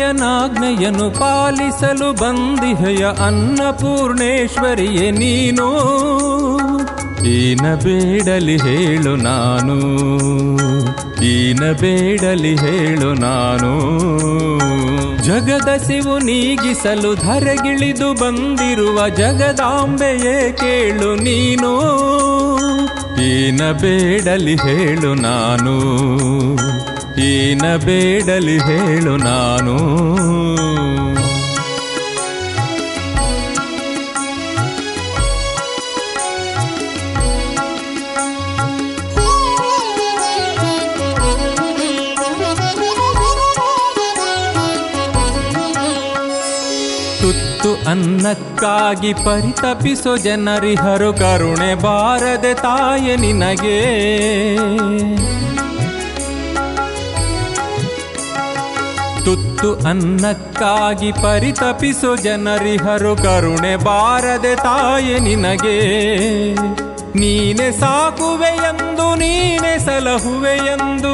ಜಗದೊಡೆಯನಾಜ್ಞೆಯನ್ನು ಪಾಲಿಸಲು ಬಂದಿಹೆಯ ಅನ್ನಪೂರ್ಣೇಶ್ವರಿಯೇ ನೀನು. ಈನ ಬೇಡಲಿ ಹೇಳು ನಾನು, ಈನ ಬೇಡಲಿ ಹೇಳು ನಾನು. ಜಗದ ಸಿವು ನೀಗಿಸಲು ಧರೆಗಿಳಿದು ಬಂದಿರುವ ಜಗದಾಂಬೆಯೇ ಕೇಳು ನೀನು. ಈನ ಬೇಡಲಿ ಹೇಳು ನಾನು, ಈನ ಬೇಡಲಿ ಹೇಳು ನಾನು. ತುತ್ತು ಅನ್ನಕ್ಕಾಗಿ ಪರಿತಪಿಸೋ ಜನರಿಹರು ಕರುಣೆ ಬಾರದೆ ತಾಯ ನಿನಗೆ. ತುತ್ತು ಅನ್ನಕ್ಕಾಗಿ ಪರಿತಪಿಸೋ ಜನರಿಹರು ಕರುಣೆ ಬಾರದೆ ತಾಯ ನಿನಗೆ. ನೀನೆ ಸಾಕುವೆಯೆಂದು ನೀನೆ ಸಲಹುವೆಯೆಂದು,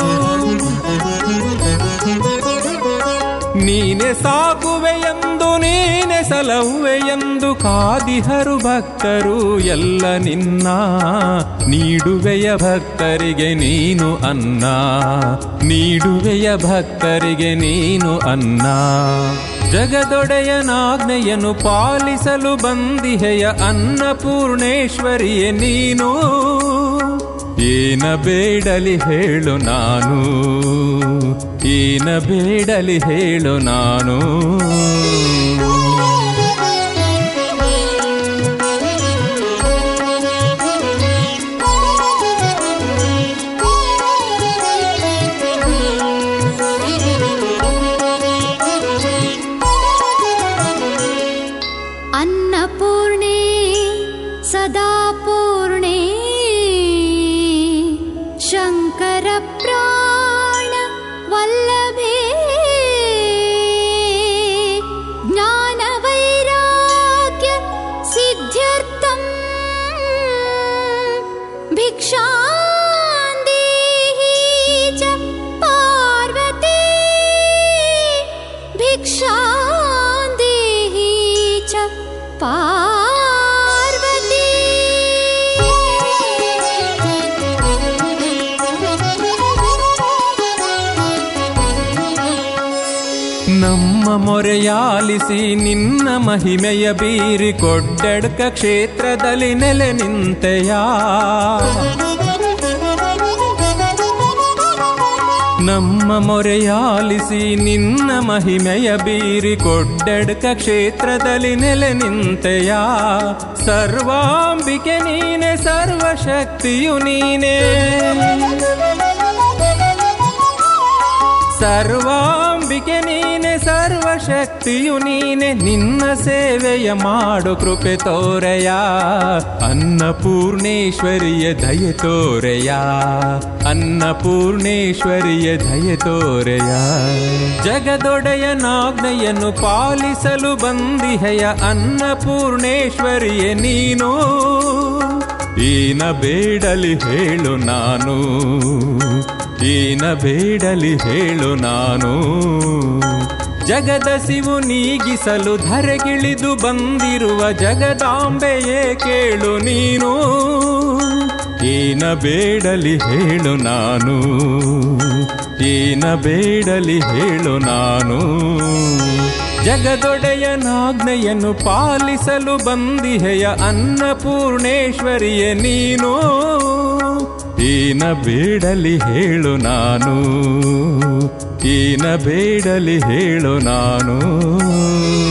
ನೀನೆ ಸಾಕುವೆಯೆಂದು ನೀನೆ ಸಲಹುವೆಯೆಂದು ಕಾದಿಹರು ಭಕ್ತರು ಎಲ್ಲ ನಿನ್ನ. ನೀಡುವೆಯ ಭಕ್ತರಿಗೆ ನೀನು ಅನ್ನ, ನೀಡುವೆಯ ಭಕ್ತರಿಗೆ ನೀನು ಅನ್ನ. ಜಗದೊಡೆಯನಾಜ್ಞೆಯನ್ನು ಪಾಲಿಸಲು ಬಂದಿಹೆಯ ಅನ್ನಪೂರ್ಣೇಶ್ವರಿಯೇ ನೀನು. ಏನ ಬೇಡಲಿ ಹೇಳು ನಾನು, ಏನ ಬೇಡಲಿ ಹೇಳು ನಾನು. ಅನ್ನಪೂರ್ಣೆ ಸದಾಪೂರ್ಣೆ ಶಂಕರ ಪ್ರಾಣ ವಲ್ಲಭೆ. ಜ್ಞಾನ ವೈರಾಗ್ಯ ಸಿದ್ಧ್ಯರ್ಥಂ ಭಿಕ್ಷಾಂ ದೇಹಿ ಚ ಪಾರ್ವತಿ. ಭಿಕ್ಷಾಂ ದೇಹಿ ಚ ಪಾರ್ವತಿ. ನಮ್ಮ ಮೊರೆಯಾಲಿಸಿ ನಿನ್ನ ಮಹಿಮೆಯ ಬೀರಿ ಕೊಡ್ಡೆಡ್ಕ ಕ್ಷೇತ್ರದಲ್ಲಿ ನೆಲೆ ನಿಂತೆಯ. ನಮ್ಮ ಮೊರೆಯಾಲಿಸಿ ನಿನ್ನ ಮಹಿಮೆಯ ಬೀರಿ ಕೊಡ್ಡೆಡ್ಕ ಕ್ಷೇತ್ರದಲ್ಲಿ ನೆಲೆ ನಿಂತೆಯ. ಸರ್ವಾಂಬಿಕೆ ನೀನೆ ಸರ್ವಶಕ್ತಿಯು ನೀನೆ, ಸರ್ವಾಂಬಿಕೆ ನೀನೆ ಸರ್ವಶಕ್ತಿಯು ನೀನೆ. ನಿನ್ನ ಸೇವೆಯ ಮಾಡು ಕೃಪೆ ತೋರೆಯ ಅನ್ನಪೂರ್ಣೇಶ್ವರಿಯ ದಯೆ ತೋರೆಯ, ಅನ್ನಪೂರ್ಣೇಶ್ವರಿಯ ದಯೆ ತೋರೆಯ. ಜಗದೊಡೆಯನಾಜ್ಞೆಯನ್ನು ಪಾಲಿಸಲು ಬಂದಿಹೆಯ ಅನ್ನಪೂರ್ಣೇಶ್ವರಿಯೇ ನೀನು. ಈನ ಬೇಡಲಿ ಹೇಳು ನಾನು, ಈನ ಬೇಡಲಿ ಹೇಳು ನಾನು. ಜಗದ ಸಿವು ನೀಗಿಸಲು ಧರೆಗಿಳಿದು ಬಂದಿರುವ ಜಗದಾಂಬೆಯೇ ಕೇಳು ನೀನು. ಈನ ಬೇಡಲಿ ಹೇಳು ನಾನು, ಈನ ಬೇಡಲಿ ಹೇಳು ನಾನು. ಜಗದೊಡೆಯನಾಜ್ಞೆಯನ್ನು ಪಾಲಿಸಲು ಬಂದಿಹೆಯ ಅನ್ನಪೂರ್ಣೇಶ್ವರಿಯೇ ನೀನು. ಈನ ಬೇಡಲಿ ಹೇಳು ನಾನು, ಈನ ಬೇಡಲಿ ಹೇಳು ನಾನು.